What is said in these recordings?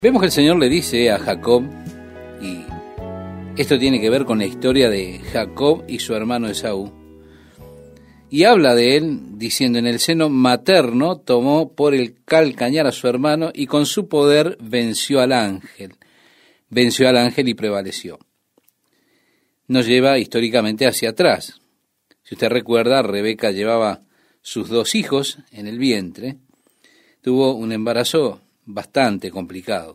Vemos que el Señor le dice a Jacob, y esto tiene que ver con la historia de Jacob y su hermano Esaú, y habla de él diciendo: en el seno materno tomó por el calcañar a su hermano y con su poder venció al ángel y prevaleció. Nos lleva históricamente hacia atrás. Si usted recuerda, Rebeca llevaba sus 2 hijos en el vientre, tuvo un embarazo bastante complicado.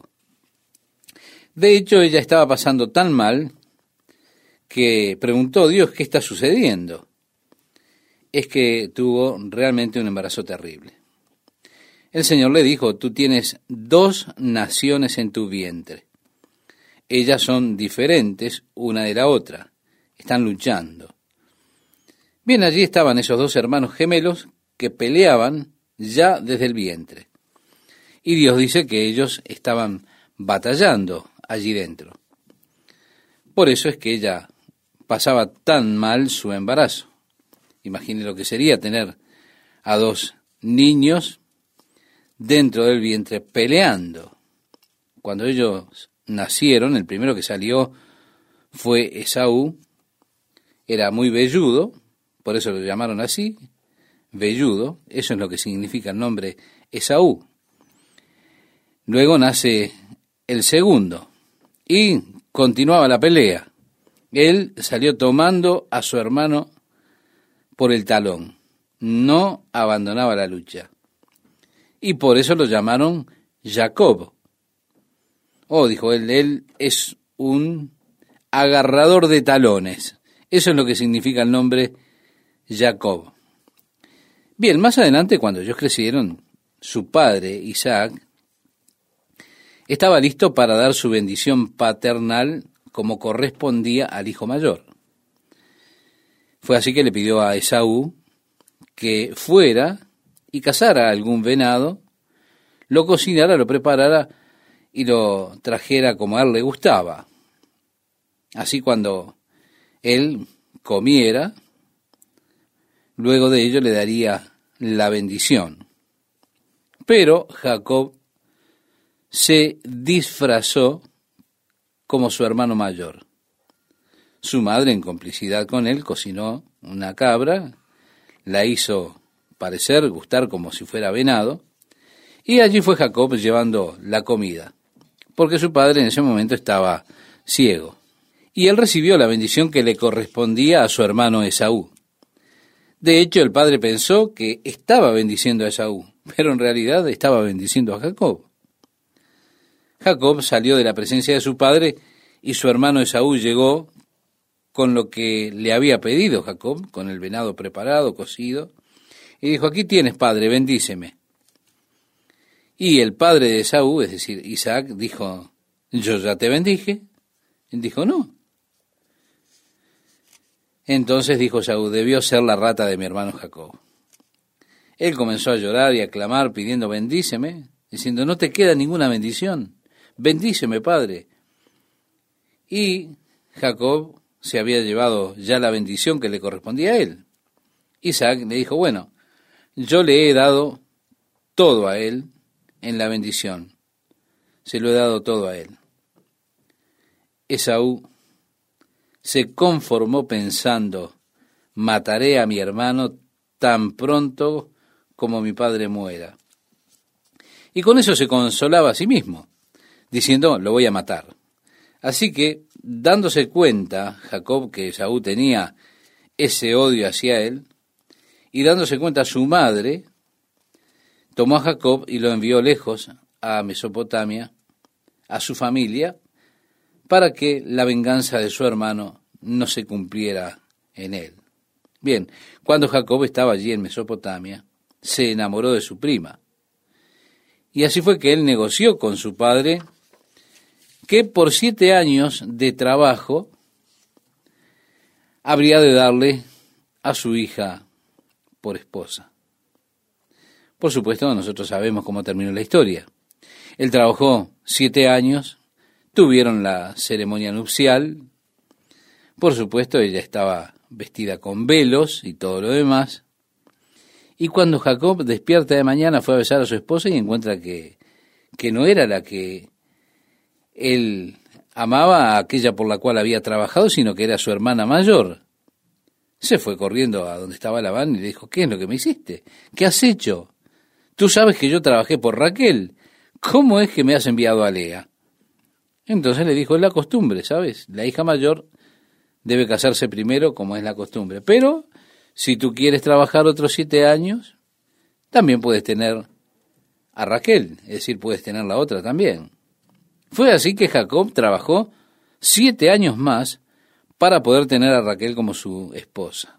De hecho, ella estaba pasando tan mal que preguntó: Dios, ¿qué está sucediendo? Es que tuvo realmente un embarazo terrible. El Señor le dijo: tú tienes 2 naciones en tu vientre. Ellas son diferentes una de la otra. Están luchando. Bien, allí estaban esos 2 hermanos gemelos que peleaban ya desde el vientre. Y Dios dice que ellos estaban batallando allí dentro. Por eso es que ella pasaba tan mal su embarazo. Imagine lo que sería tener a 2 niños dentro del vientre peleando. Cuando ellos nacieron, el primero que salió fue Esaú. Era muy velludo, por eso lo llamaron así, velludo. Eso es lo que significa el nombre Esaú. Luego nace el segundo y continuaba la pelea. Él salió tomando a su hermano por el talón. No abandonaba la lucha. Y por eso lo llamaron Jacob. Dijo él es un agarrador de talones. Eso es lo que significa el nombre Jacob. Bien, más adelante, cuando ellos crecieron, su padre, Isaac, estaba listo para dar su bendición paternal como correspondía al hijo mayor. Fue así que le pidió a Esaú que fuera y cazara algún venado, lo cocinara, lo preparara y lo trajera como a él le gustaba. Así cuando él comiera, luego de ello le daría la bendición. Pero Jacob se disfrazó como su hermano mayor. Su madre, en complicidad con él, cocinó una cabra, la hizo gustar como si fuera venado, y allí fue Jacob llevando la comida, porque su padre en ese momento estaba ciego. Y él recibió la bendición que le correspondía a su hermano Esaú. De hecho, el padre pensó que estaba bendiciendo a Esaú, pero en realidad estaba bendiciendo a Jacob. Jacob salió de la presencia de su padre y su hermano Esaú llegó con lo que le había pedido Jacob, con el venado preparado, cocido, y dijo: aquí tienes, padre, bendíceme. Y el padre de Esaú, es decir, Isaac, dijo: yo ya te bendije. Él dijo: no. Entonces dijo Esaú: debió ser la rata de mi hermano Jacob. Él comenzó a llorar y a clamar pidiendo: bendíceme, diciendo: no te queda ninguna bendición. Bendíceme, padre. Y Jacob se había llevado ya la bendición que le correspondía a él. Isaac le dijo: bueno, yo le he dado todo a él en la bendición. Se lo he dado todo a él. Esaú se conformó pensando: mataré a mi hermano tan pronto como mi padre muera. Y con eso se consolaba a sí mismo, diciendo: lo voy a matar. Así que, dándose cuenta Jacob que Esaú tenía ese odio hacia él, y dándose cuenta su madre, tomó a Jacob y lo envió lejos a Mesopotamia, a su familia, para que la venganza de su hermano no se cumpliera en él. Bien, cuando Jacob estaba allí en Mesopotamia, se enamoró de su prima. Y así fue que él negoció con su padre que por 7 años de trabajo habría de darle a su hija por esposa. Por supuesto, nosotros sabemos cómo terminó la historia. Él trabajó 7 años, tuvieron la ceremonia nupcial. Por supuesto, ella estaba vestida con velos y todo lo demás. Y cuando Jacob despierta de mañana, fue a besar a su esposa y encuentra que no era la que él amaba a aquella por la cual había trabajado, sino que era su hermana mayor. Se fue corriendo a donde estaba Labán y le dijo, ¿qué es lo que me hiciste? ¿Qué has hecho? Tú sabes que yo trabajé por Raquel. ¿Cómo es que me has enviado a Lea? Entonces le dijo, es la costumbre, ¿sabes? La hija mayor debe casarse primero, como es la costumbre. Pero si tú quieres trabajar otros 7 años, también puedes tener a Raquel, es decir, puedes tener la otra también. Fue así que Jacob trabajó 7 años más para poder tener a Raquel como su esposa.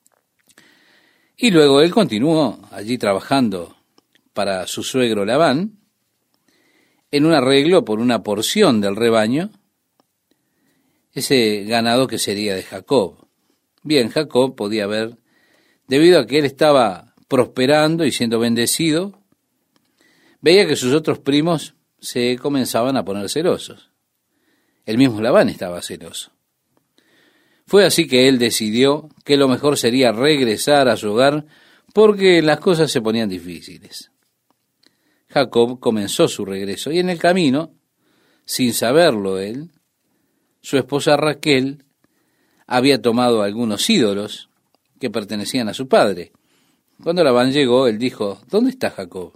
Y luego él continuó allí trabajando para su suegro Labán, en un arreglo por una porción del rebaño, ese ganado que sería de Jacob. Bien, Jacob podía ver, debido a que él estaba prosperando y siendo bendecido, veía que sus otros primos se comenzaban a poner celosos. El mismo Labán estaba celoso. Fue así que él decidió que lo mejor sería regresar a su hogar porque las cosas se ponían difíciles. Jacob comenzó su regreso y en el camino, sin saberlo él, su esposa Raquel había tomado algunos ídolos que pertenecían a su padre. Cuando Labán llegó, él dijo, ¿dónde está Jacob?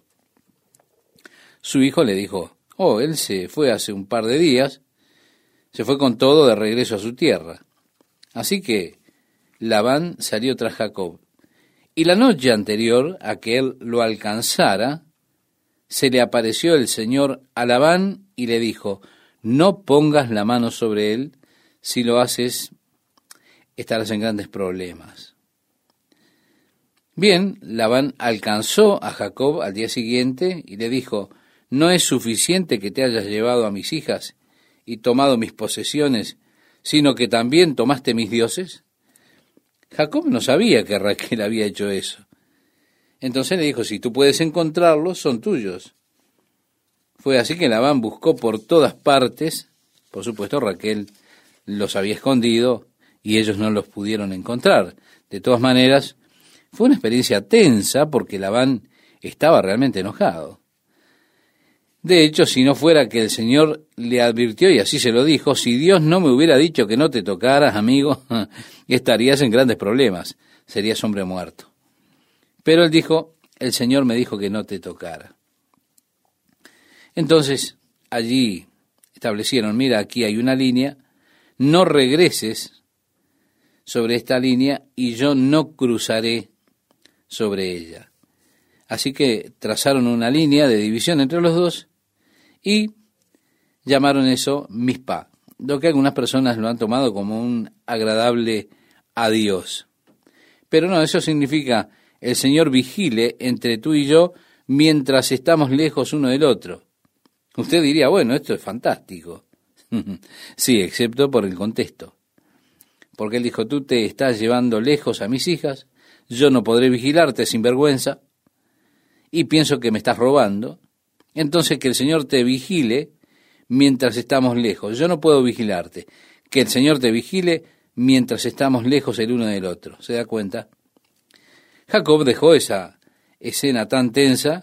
Su hijo le dijo, él se fue hace un par de días, se fue con todo de regreso a su tierra. Así que Labán salió tras Jacob. Y la noche anterior a que él lo alcanzara, se le apareció el Señor a Labán y le dijo, no pongas la mano sobre él, si lo haces estarás en grandes problemas. Bien, Labán alcanzó a Jacob al día siguiente y le dijo, ¿no es suficiente que te hayas llevado a mis hijas y tomado mis posesiones, sino que también tomaste mis dioses? Jacob no sabía que Raquel había hecho eso. Entonces le dijo, si tú puedes encontrarlos, son tuyos. Fue así que Labán buscó por todas partes, por supuesto Raquel los había escondido y ellos no los pudieron encontrar. De todas maneras, fue una experiencia tensa porque Labán estaba realmente enojado. De hecho, si no fuera que el Señor le advirtió, y así se lo dijo, si Dios no me hubiera dicho que no te tocaras, amigo, estarías en grandes problemas, serías hombre muerto. Pero él dijo, el Señor me dijo que no te tocara. Entonces, allí establecieron, mira, aquí hay una línea, no regreses sobre esta línea y yo no cruzaré sobre ella. Así que trazaron una línea de división entre los dos y llamaron eso Mizpah, lo que algunas personas lo han tomado como un agradable adiós. Pero no, eso significa el Señor vigile entre tú y yo mientras estamos lejos uno del otro. Usted diría, bueno, esto es fantástico. Sí, excepto por el contexto. Porque él dijo, tú te estás llevando lejos a mis hijas, yo no podré vigilarte sin vergüenza, y pienso que me estás robando. Entonces que el Señor te vigile mientras estamos lejos. Yo no puedo vigilarte. Que el Señor te vigile mientras estamos lejos el uno del otro. ¿Se da cuenta? Jacob dejó esa escena tan tensa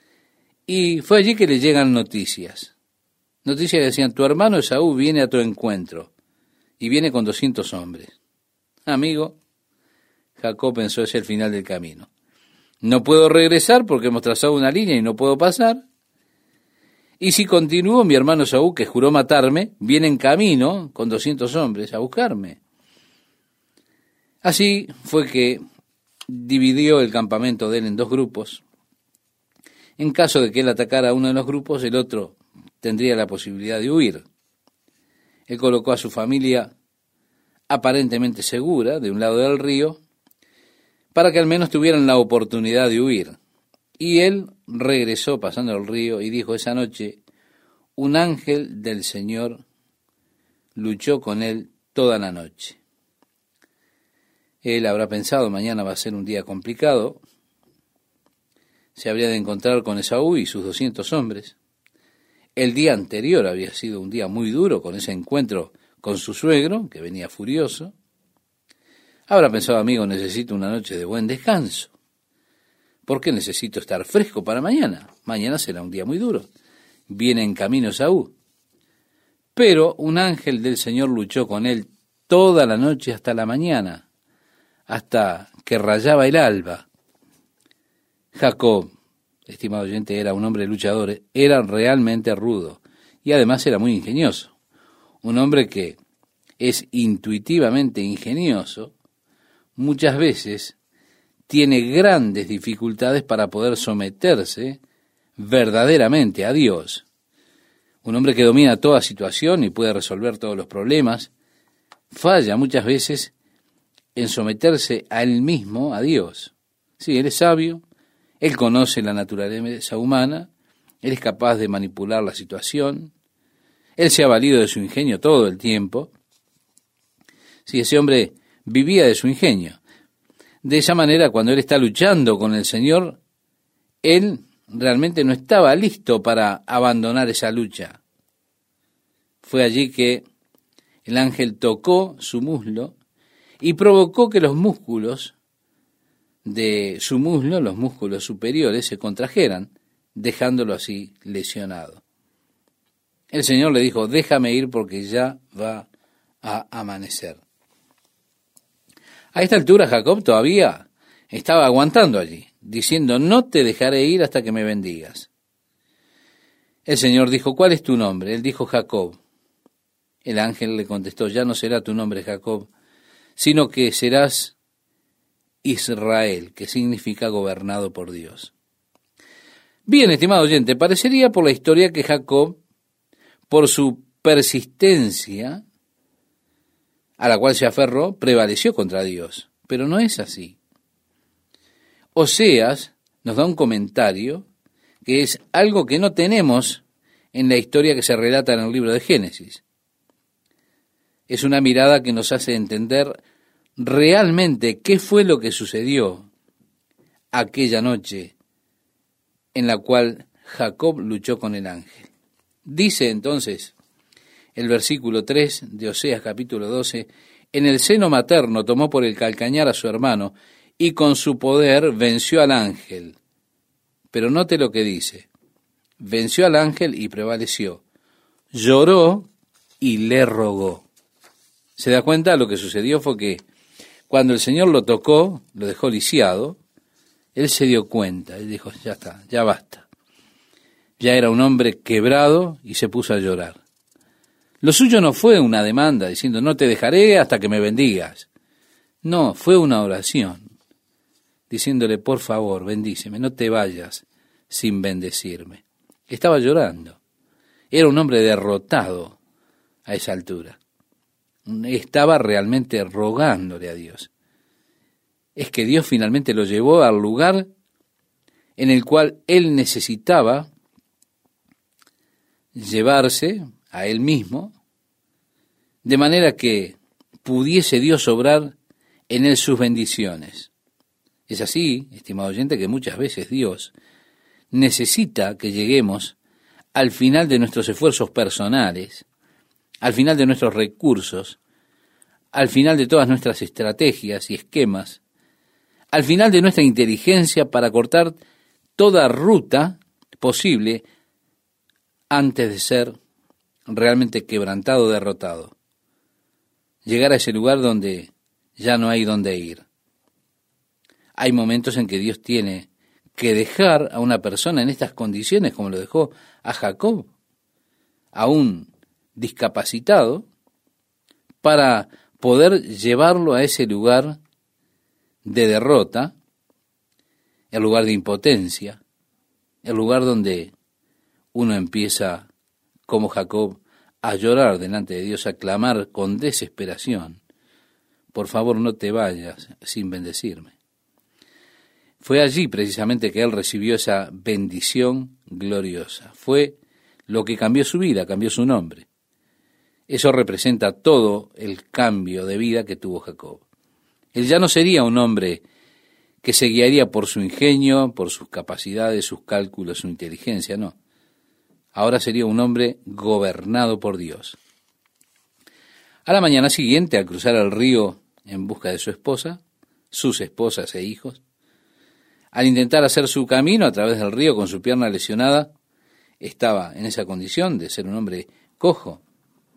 y fue allí que le llegan noticias. Noticias que decían, tu hermano Esaú viene a tu encuentro y viene con 200 hombres. Amigo, Jacob pensó, es el final del camino. No puedo regresar porque hemos trazado una línea y no puedo pasar. Y si continúo, mi hermano Esaú, que juró matarme, viene en camino con 200 hombres a buscarme. Así fue que dividió el campamento de él en 2 grupos. En caso de que él atacara a uno de los grupos, el otro tendría la posibilidad de huir. Él colocó a su familia aparentemente segura de un lado del río, para que al menos tuvieran la oportunidad de huir. Y él regresó pasando el río y dijo, esa noche, un ángel del Señor luchó con él toda la noche. Él habrá pensado, mañana va a ser un día complicado, se habría de encontrar con Esaú y sus 200 hombres. El día anterior había sido un día muy duro con ese encuentro con su suegro, que venía furioso. Habrá pensado, amigo, necesito una noche de buen descanso, porque necesito estar fresco para mañana. Mañana será un día muy duro. Viene en camino Esaú. Pero un ángel del Señor luchó con él toda la noche hasta la mañana, hasta que rayaba el alba. Jacob, estimado oyente, era un hombre luchador, era realmente rudo y además era muy ingenioso. Un hombre que es intuitivamente ingenioso, muchas veces tiene grandes dificultades para poder someterse verdaderamente a Dios. Un hombre que domina toda situación y puede resolver todos los problemas, falla muchas veces en someterse a él mismo, a Dios. Sí, él es sabio, él conoce la naturaleza humana, él es capaz de manipular la situación, él se ha valido de su ingenio todo el tiempo. Sí, ese hombre vivía de su ingenio. De esa manera, cuando él está luchando con el Señor, él realmente no estaba listo para abandonar esa lucha. Fue allí que el ángel tocó su muslo y provocó que los músculos de su muslo, los músculos superiores, se contrajeran, dejándolo así lesionado. El Señor le dijo: déjame ir porque ya va a amanecer. A esta altura Jacob todavía estaba aguantando allí, diciendo: no te dejaré ir hasta que me bendigas. El Señor dijo: ¿cuál es tu nombre? Él dijo: Jacob. El ángel le contestó: ya no será tu nombre Jacob, sino que serás Israel, que significa gobernado por Dios. Bien, estimado oyente, parecería por la historia que Jacob, por su persistencia, a la cual se aferró, prevaleció contra Dios. Pero no es así. Oseas nos da un comentario que es algo que no tenemos en la historia que se relata en el libro de Génesis. Es una mirada que nos hace entender realmente qué fue lo que sucedió aquella noche en la cual Jacob luchó con el ángel. Dice entonces el versículo 3 de Oseas capítulo 12, en el seno materno tomó por el calcañar a su hermano y con su poder venció al ángel. Pero note lo que dice: venció al ángel y prevaleció, lloró y le rogó. ¿Se da cuenta? Lo que sucedió fue que cuando el Señor lo tocó, lo dejó lisiado, él se dio cuenta, él dijo: ya está, ya basta. Ya era un hombre quebrado y se puso a llorar. Lo suyo no fue una demanda diciendo: no te dejaré hasta que me bendigas. No, fue una oración, diciéndole: por favor, bendíceme, no te vayas sin bendecirme. Estaba llorando. Era un hombre derrotado a esa altura. Estaba realmente rogándole a Dios. Es que Dios finalmente lo llevó al lugar en el cual él necesitaba llevarse a él mismo, de manera que pudiese Dios obrar en él sus bendiciones. Es así, estimado oyente, que muchas veces Dios necesita que lleguemos al final de nuestros esfuerzos personales, al final de nuestros recursos, al final de todas nuestras estrategias y esquemas, al final de nuestra inteligencia para cortar toda ruta posible antes de ser realmente quebrantado, derrotado. Llegar a ese lugar donde ya no hay dónde ir. Hay momentos en que Dios tiene que dejar a una persona en estas condiciones, como lo dejó a Jacob, aún discapacitado, para poder llevarlo a ese lugar de derrota, el lugar de impotencia, el lugar donde uno empieza, como Jacob, a llorar delante de Dios, a clamar con desesperación: por favor, no te vayas sin bendecirme. Fue allí precisamente que él recibió esa bendición gloriosa. Fue lo que cambió su vida, cambió su nombre. Eso representa todo el cambio de vida que tuvo Jacob. Él ya no sería un hombre que se guiaría por su ingenio, por sus capacidades, sus cálculos, su inteligencia, no. Ahora sería un hombre gobernado por Dios. A la mañana siguiente, al cruzar el río en busca de su esposa, sus esposas e hijos, al intentar hacer su camino a través del río con su pierna lesionada, estaba en esa condición de ser un hombre cojo.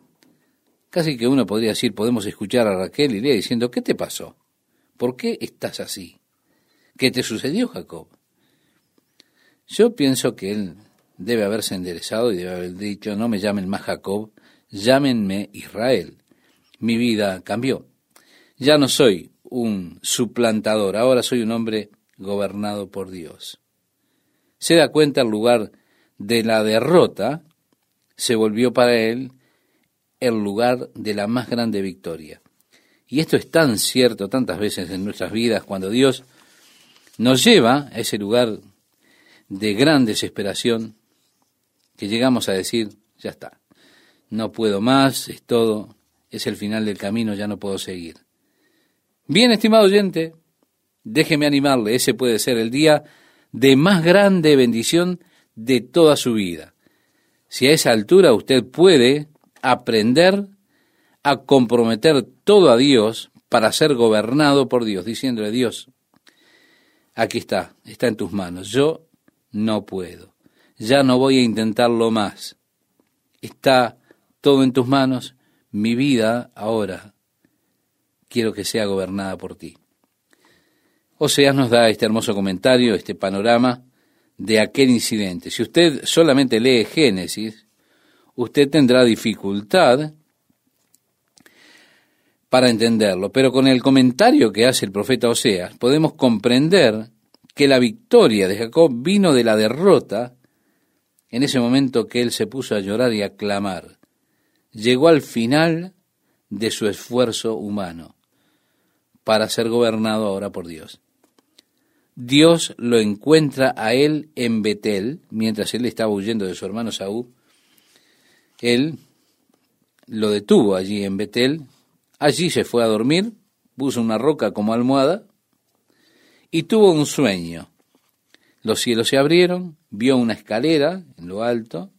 Casi que uno podría decir, podemos escuchar a Raquel y Lea diciendo, ¿qué te pasó? ¿Por qué estás así? ¿Qué te sucedió, Jacob? Yo pienso que él debe haberse enderezado y debe haber dicho, no me llamen más Jacob, llámenme Israel. Mi vida cambió. Ya no soy un suplantador, ahora soy un hombre gobernado por Dios. Se da cuenta, el lugar de la derrota se volvió para él el lugar de la más grande victoria. Y esto es tan cierto tantas veces en nuestras vidas, cuando Dios nos lleva a ese lugar de gran desesperación, que llegamos a decir, ya está, no puedo más, es todo, es el final del camino, ya no puedo seguir. Bien, estimado oyente, déjeme animarle, ese puede ser el día de más grande bendición de toda su vida. Si a esa altura usted puede aprender a comprometer todo a Dios para ser gobernado por Dios, diciéndole, Dios, aquí está en tus manos, yo no puedo, ya no voy a intentarlo más, está todo en tus manos, mi vida ahora quiero que sea gobernada por ti. Oseas nos da este hermoso comentario, este panorama de aquel incidente. Si usted solamente lee Génesis, usted tendrá dificultad para entenderlo, pero con el comentario que hace el profeta Oseas podemos comprender que la victoria de Jacob vino de la derrota en ese momento que él se puso a llorar y a clamar. Llegó al final de su esfuerzo humano para ser gobernado ahora por Dios. Dios lo encuentra a él en Betel, mientras él estaba huyendo de su hermano Saúl. Él lo detuvo allí en Betel, allí se fue a dormir, puso una roca como almohada y tuvo un sueño. Los cielos se abrieron, vio una escalera en lo alto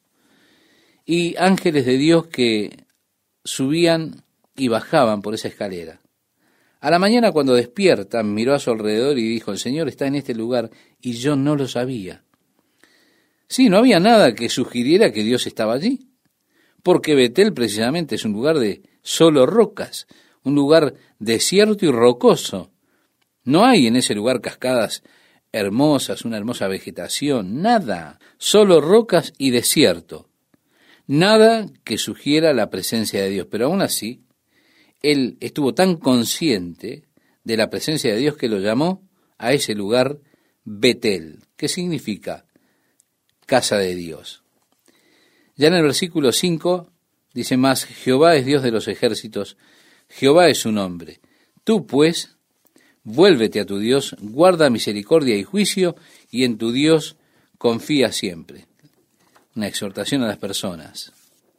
y ángeles de Dios que subían y bajaban por esa escalera. A la mañana, cuando despierta, miró a su alrededor y dijo, el Señor está en este lugar y yo no lo sabía. Sí, no había nada que sugiriera que Dios estaba allí, porque Betel precisamente es un lugar de solo rocas, un lugar desierto y rocoso. No hay en ese lugar cascadas hermosas, una hermosa vegetación, nada, solo rocas y desierto. Nada que sugiera la presencia de Dios, pero aún así, él estuvo tan consciente de la presencia de Dios que lo llamó a ese lugar Betel, que significa casa de Dios. Ya en el versículo 5 dice más, Jehová es Dios de los ejércitos, Jehová es su nombre. Tú pues, vuélvete a tu Dios, guarda misericordia y juicio, y en tu Dios confía siempre. Una exhortación a las personas.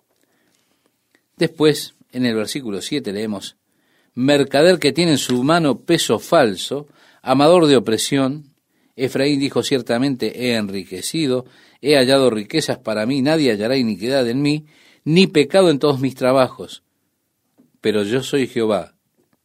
Después, en el versículo 7 leemos, mercader que tiene en su mano peso falso, amador de opresión, Efraín dijo ciertamente, he enriquecido, he hallado riquezas para mí, nadie hallará iniquidad en mí, ni pecado en todos mis trabajos, pero yo soy Jehová.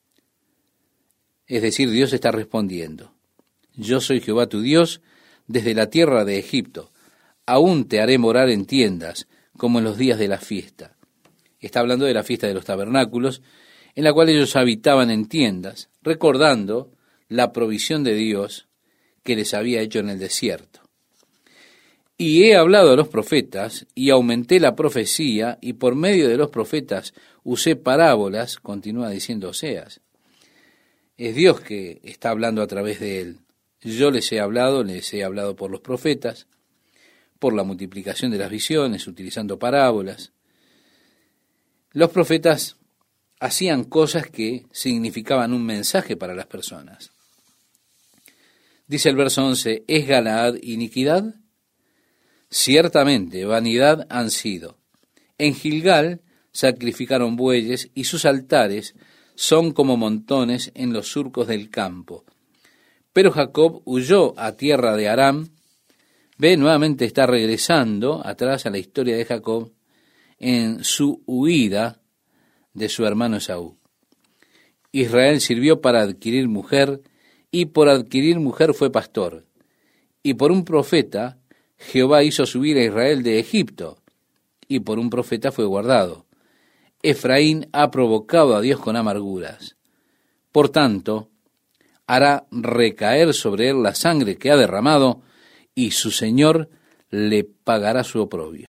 Es decir, Dios está respondiendo, yo soy Jehová tu Dios, desde la tierra de Egipto, aún te haré morar en tiendas, como en los días de la fiesta. Está hablando de la fiesta de los tabernáculos, en la cual ellos habitaban en tiendas, recordando la provisión de Dios que les había hecho en el desierto. Y he hablado a los profetas, y aumenté la profecía, y por medio de los profetas usé parábolas, continúa diciendo Oseas. Es Dios que está hablando a través de él. Yo les he hablado por los profetas, por la multiplicación de las visiones, utilizando parábolas. Los profetas hacían cosas que significaban un mensaje para las personas. Dice el verso 11, ¿es Galaad iniquidad? Ciertamente, vanidad han sido. En Gilgal sacrificaron bueyes y sus altares son como montones en los surcos del campo. Pero Jacob huyó a tierra de Aram. Ve, nuevamente está regresando atrás a la historia de Jacob en su huida de su hermano Esaú. Israel sirvió para adquirir mujer, y por adquirir mujer fue pastor. Y por un profeta, Jehová hizo subir a Israel de Egipto, y por un profeta fue guardado. Efraín ha provocado a Dios con amarguras. Por tanto, hará recaer sobre él la sangre que ha derramado, y su Señor le pagará su oprobio.